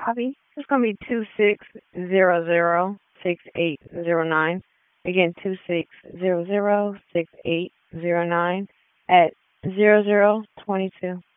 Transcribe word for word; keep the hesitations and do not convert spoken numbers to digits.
copy. It's going to be two six zero zero six eight zero nine. Again, two six zero zero six eight zero nine at zero zero twenty two.